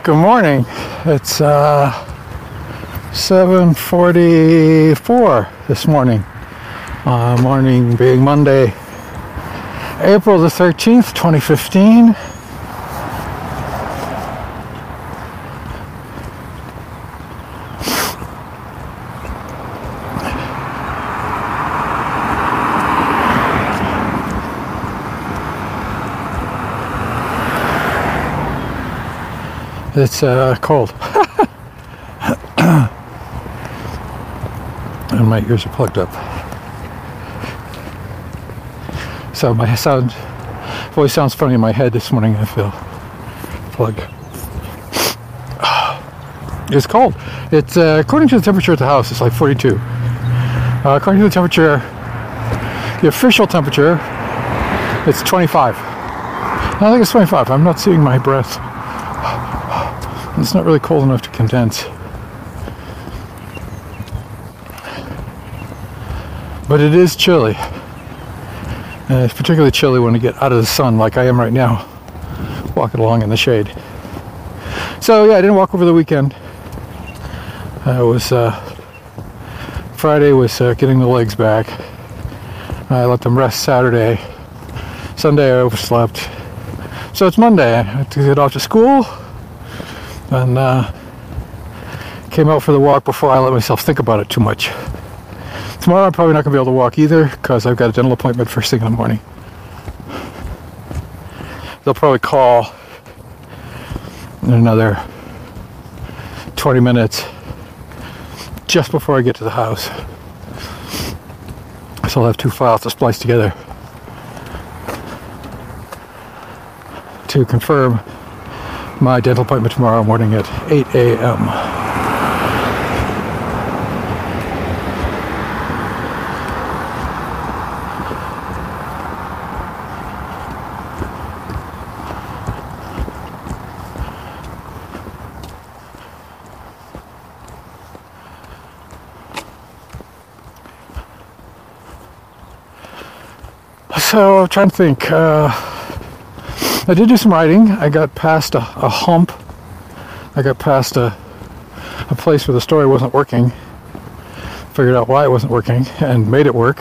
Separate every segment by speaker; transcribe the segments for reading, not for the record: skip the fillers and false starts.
Speaker 1: Good morning. It's 7:44 this morning. Morning being Monday, April the 13th, 2015. It's cold. And my ears are plugged up. So my voice sounds funny in my head this morning. I feel plugged. It's cold. It's according to the temperature at the house, it's like 42. According to the temperature, the official temperature, it's 25. I think it's 25. I'm not seeing my breath. It's not really cold enough to condense. But it is chilly. And it's particularly chilly when you get out of the sun like I am right now, walking along in the shade. So yeah, I didn't walk over the weekend. Friday was getting the legs back. I let them rest Saturday. Sunday I overslept. So it's Monday. I had to get off to school. And came out for the walk before I let myself think about it too much. Tomorrow I'm probably not going to be able to walk either because I've got a dental appointment first thing in the morning. They'll probably call in another 20 minutes just before I get to the house. So I'll have two files to splice together to confirm my dental appointment tomorrow morning at 8 a.m. So I'm trying to think. I did do some writing. I got past a hump. I got past a place where the story wasn't working. Figured out why it wasn't working and made it work.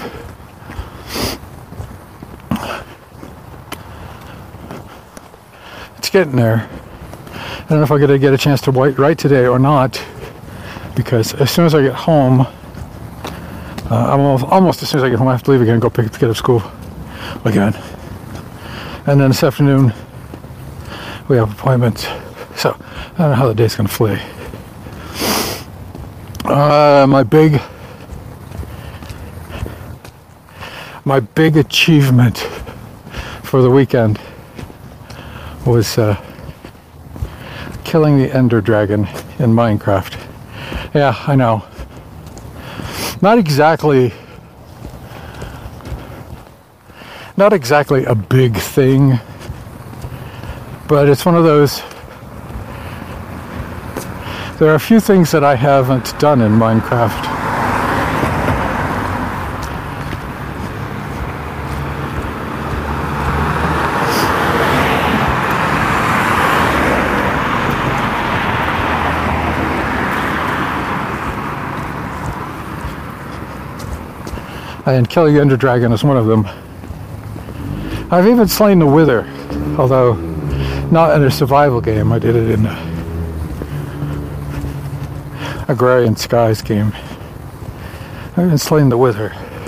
Speaker 1: It's getting there. I don't know if I'm going to get a chance to write today or not, because as soon as I get home, almost as soon as I get home, I have to leave again and go pick the kid up school again. And then this afternoon, we have appointments. So, I don't know how the day's going to flee. My big achievement for the weekend was killing the Ender Dragon in Minecraft. Yeah, I know. Not exactly a big thing, but it's one of those. There are a few things that I haven't done in Minecraft. And killing the Ender Dragon is one of them. I've even slain the Wither, although not in a survival game. I did it in a Agrarian Skies game. I've even slain the Wither.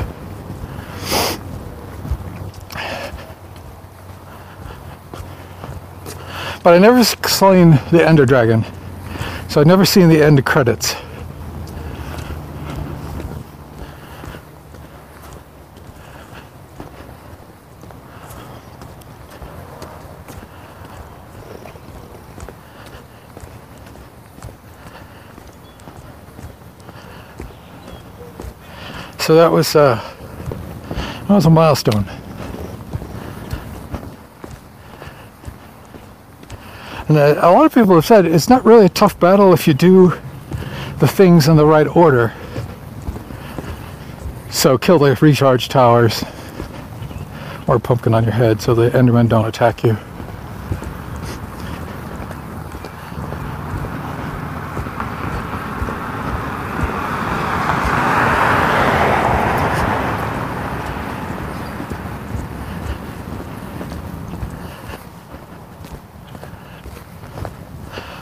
Speaker 1: But I never slain the Ender Dragon, so I've never seen the end credits. So that was a milestone. And a lot of people have said it's not really a tough battle if you do the things in the right order. So kill the recharge towers or pumpkin on your head so the Endermen don't attack you.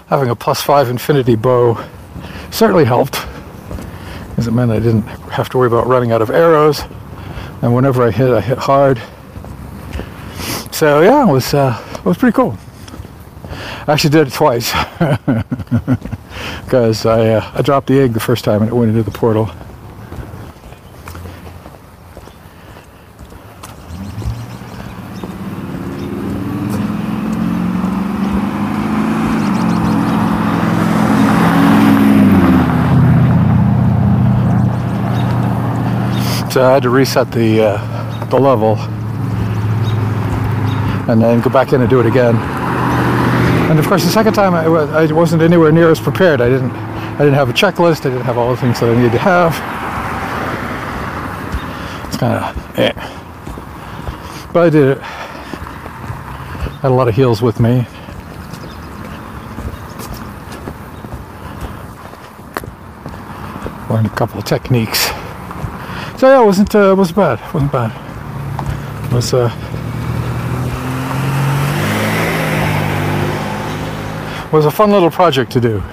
Speaker 1: having a +5 infinity bow certainly helped, because it meant I didn't have to worry about running out of arrows, and whenever I hit hard. So yeah, it was pretty cool. I actually did it twice because I dropped the egg the first time and it went into the portal. So I had to reset the level and then go back in and do it again. And of course, the second time I wasn't anywhere near as prepared. I didn't have a checklist. I didn't have all the things that I needed to have. It's kind of but I did it. Had a lot of heels with me. Learned a couple of techniques. So yeah, it wasn't bad. It wasn't bad. It was a fun little project to do.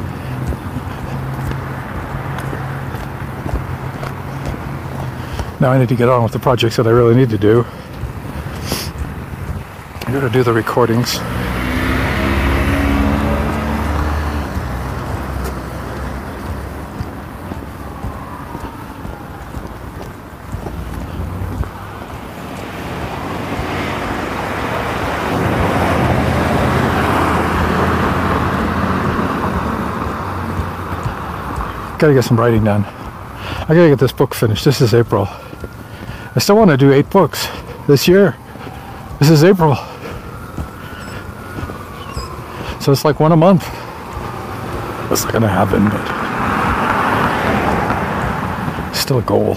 Speaker 1: Now I need to get on with the projects that I really need to do. I got to do the recordings. Gotta get some writing done. I gotta get this book finished. This is April. I still want to do 8 books this year. This is April. So it's like one a month. That's not gonna happen, but still a goal.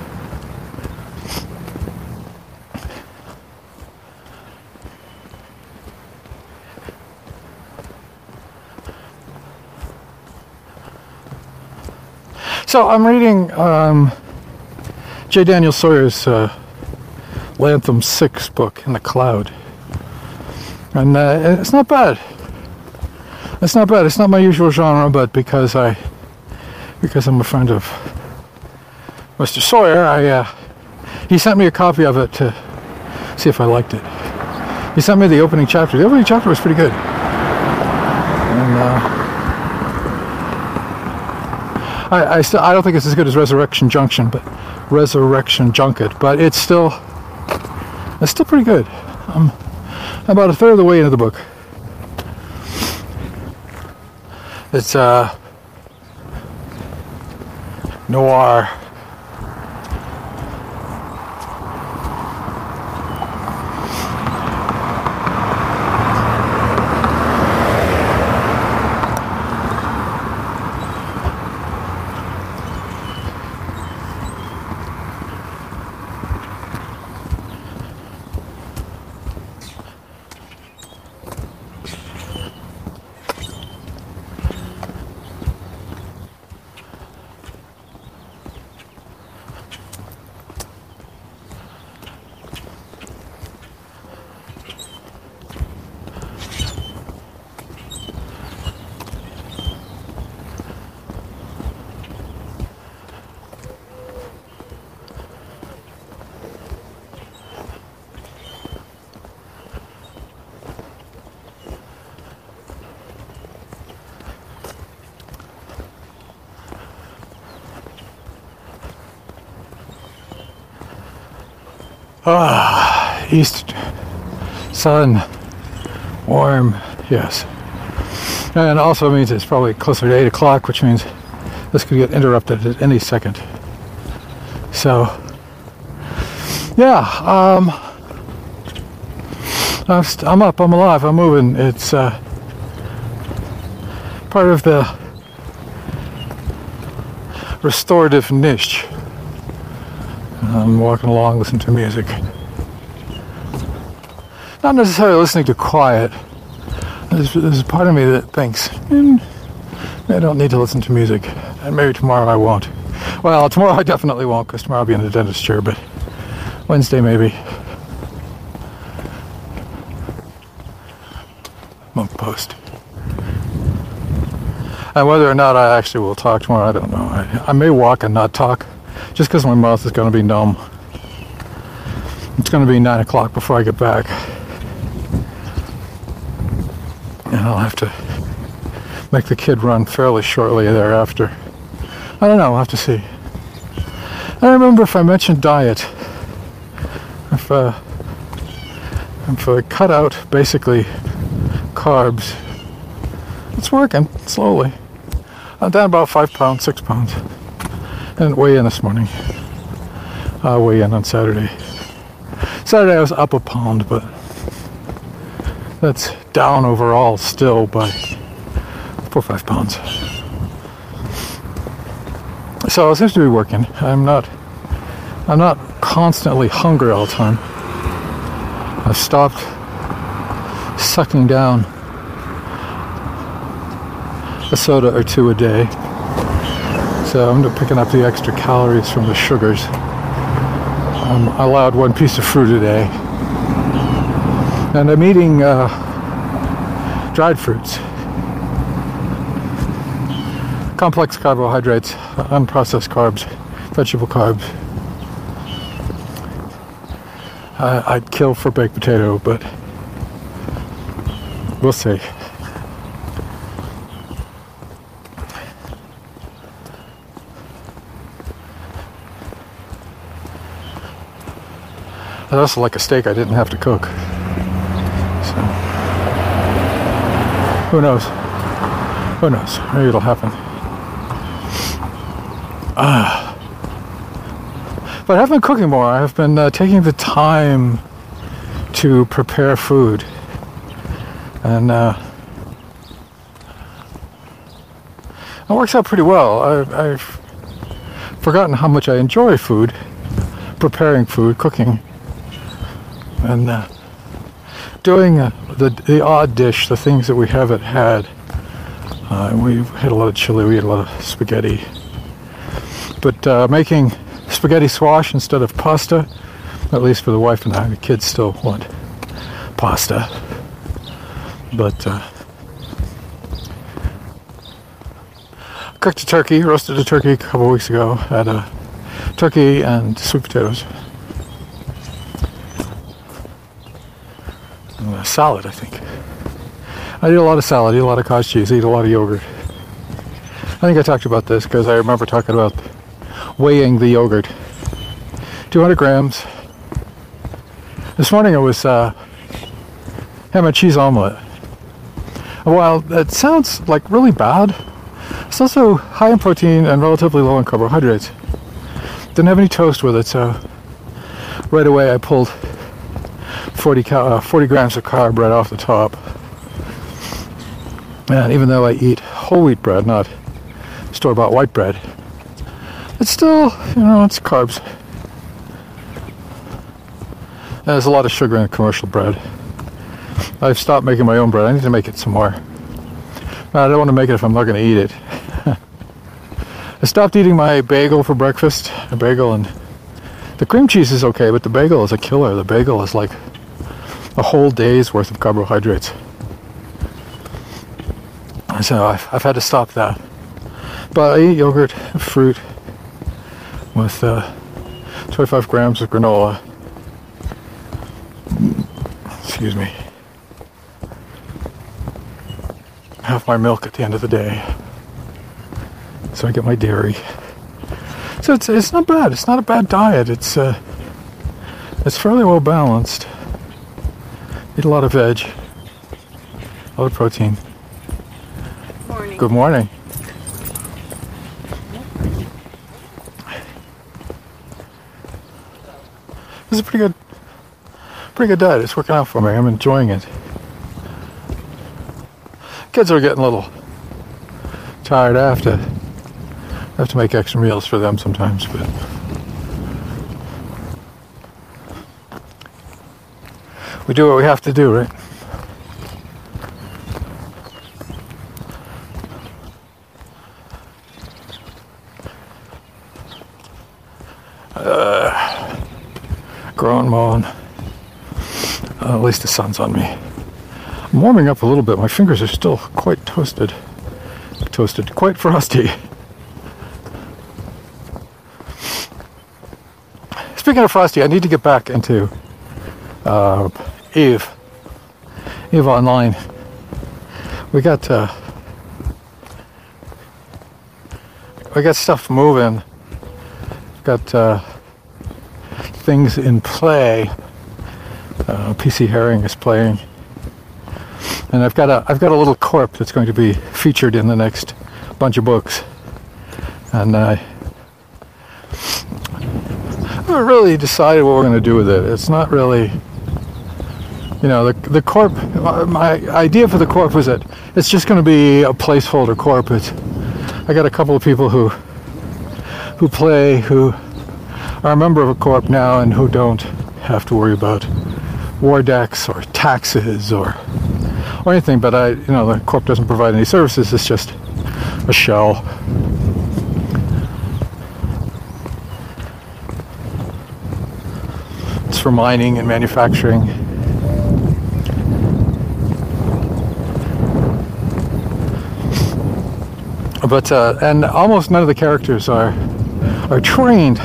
Speaker 1: So I'm reading J. Daniel Sawyer's Lantham 6 book, In the Cloud. And it's not bad. It's not bad. It's not my usual genre, but because I'm a friend of Mr. Sawyer, he sent me a copy of it to see if I liked it. He sent me the opening chapter. The opening chapter was pretty good. And I don't think it's as good as Resurrection Junket, but it's still pretty good. I'm about a third of the way into the book. It's noir. East sun, warm, yes. And also means it's probably closer to 8 o'clock, which means this could get interrupted at any second. So, yeah, I'm up, I'm alive, I'm moving. It's part of the restorative niche. I'm walking along, listening to music. Not necessarily listening to quiet. There's a part of me that thinks, I don't need to listen to music. And maybe tomorrow I won't. Well, tomorrow I definitely won't, because tomorrow I'll be in the dentist chair, but Wednesday maybe. Monk Post. And whether or not I actually will talk tomorrow, I don't know. I may walk and not talk, just because my mouth is going to be numb. It's going to be 9 o'clock before I get back. And I'll have to make the kid run fairly shortly thereafter. I don't know, we'll have to see. I don't remember if I mentioned diet. If I cut out basically carbs, it's working slowly. I'm down about 5 pounds, 6 pounds. I didn't weigh in this morning. I'll weigh in on Saturday. Saturday I was up a pound, but that's down overall still by 4 or 5 pounds. So it seems to be working. I'm not constantly hungry all the time. I've stopped sucking down a soda or two a day. So I'm picking up the extra calories from the sugars. I'm allowed 1 piece of fruit a day. And I'm eating dried fruits. Complex carbohydrates, unprocessed carbs, vegetable carbs. I'd kill for baked potato, but we'll see. I'd also like a steak I didn't have to cook. So, who knows? Who knows? Maybe it'll happen. But I've been cooking more. I've been taking the time to prepare food. And it works out pretty well. I've forgotten how much I enjoy food, preparing food, cooking. And doing the odd dish, the things that we haven't had. We had a lot of chili, we had a lot of spaghetti. But making spaghetti squash instead of pasta, at least for the wife and I. The kids still want pasta. But cooked a turkey, roasted a turkey a couple of weeks ago. Had a turkey and sweet potatoes. And a salad, I think. I eat a lot of salad, eat a lot of cottage cheese, eat a lot of yogurt. I think I talked about this because I remember talking about weighing the yogurt. 200 grams. This morning it was ham and cheese omelet. While that sounds like really bad, it's also high in protein and relatively low in carbohydrates. Didn't have any toast with it, so right away I pulled 40 grams of carb right off the top. And even though I eat whole wheat bread, not store-bought white bread, it's still, it's carbs. And there's a lot of sugar in commercial bread. I've stopped making my own bread. I need to make it some more. I don't want to make it if I'm not going to eat it. I stopped eating my bagel for breakfast. A bagel, and the cream cheese is okay, but the bagel is a killer. The bagel is like a whole day's worth of carbohydrates. So I've had to stop that. But I eat yogurt, fruit, with 25 grams of granola. Excuse me. Have my milk at the end of the day. So I get my dairy. So it's not bad. It's not a bad diet. It's fairly well balanced. Eat a lot of veg. A lot of protein.
Speaker 2: Morning.
Speaker 1: Good morning. This is a pretty good diet. It's working out for me. I'm enjoying it. Kids are getting a little tired. I have to make extra meals for them sometimes, but we do what we have to do, right? Growing, mowing. At least the sun's on me. I'm warming up a little bit. My fingers are still quite toasted. Toasted, quite frosty. Speaking of frosty, I need to get back into Eve Online. We got stuff moving. Got things in play. PC Herring is playing, and I've got a little corp that's going to be featured in the next bunch of books, and I haven't really decided what we're going to do with it. It's not really, the corp. My idea for the corp was that it's just going to be a placeholder corp. I got a couple of people who play, who are a member of a corp now, and who don't have to worry about war decks or taxes or anything. But the corp doesn't provide any services. It's just a shell. It's for mining and manufacturing. But and almost none of the characters are trained.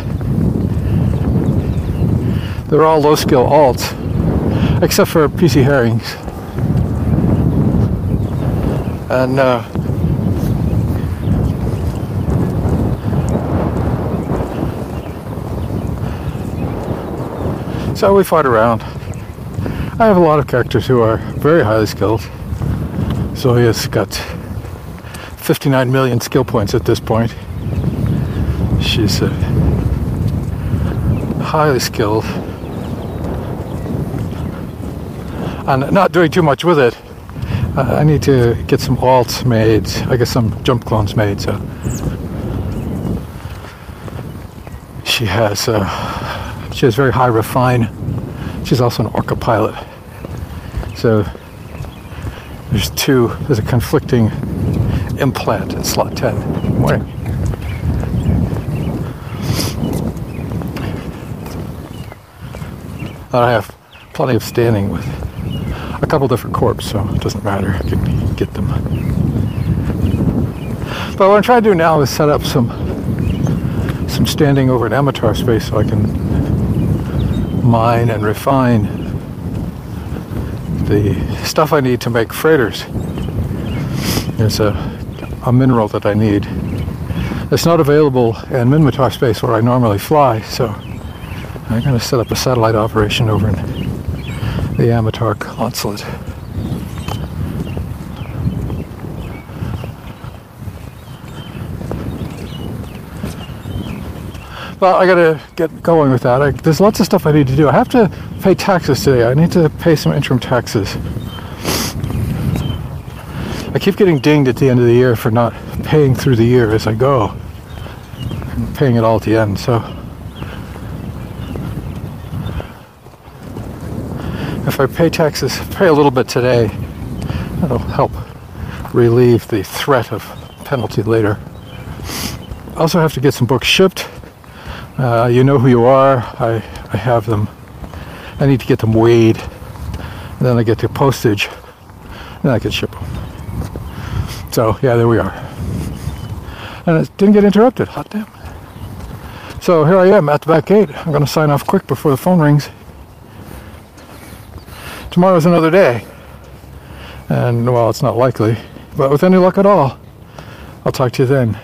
Speaker 1: They're all low skill alts, except for PC Herrings. And so we fought around. I have a lot of characters who are very highly skilled. Zoya's got 59 million skill points at this point. She's highly skilled. And not doing too much with it. I need to get some alts made. I guess some jump clones made. So she has very high refine. She's also an Orca pilot. So there's a conflicting implant in slot 10. Morning. I have plenty of standing with a couple different corps, so it doesn't matter. I can get them. But what I'm trying to do now is set up some standing over in Amatar space so I can mine and refine the stuff I need to make freighters. There's a mineral that I need. It's not available in Minmatar space where I normally fly, so I'm going to set up a satellite operation over in the Amatar consulate. Well, I gotta get going with that. There's lots of stuff I need to do. I have to pay taxes today. I need to pay some interim taxes. I keep getting dinged at the end of the year for not paying through the year as I go. I'm paying it all at the end, so if I pay taxes, pay a little bit today, that'll help relieve the threat of penalty later. I also have to get some books shipped. You know who you are. I have them. I need to get them weighed. And then I get the postage. And then I can ship them. So, yeah, there we are. And it didn't get interrupted. Hot damn. So here I am at the back gate. I'm going to sign off quick before the phone rings. Tomorrow's another day. And, well, it's not likely. But with any luck at all, I'll talk to you then.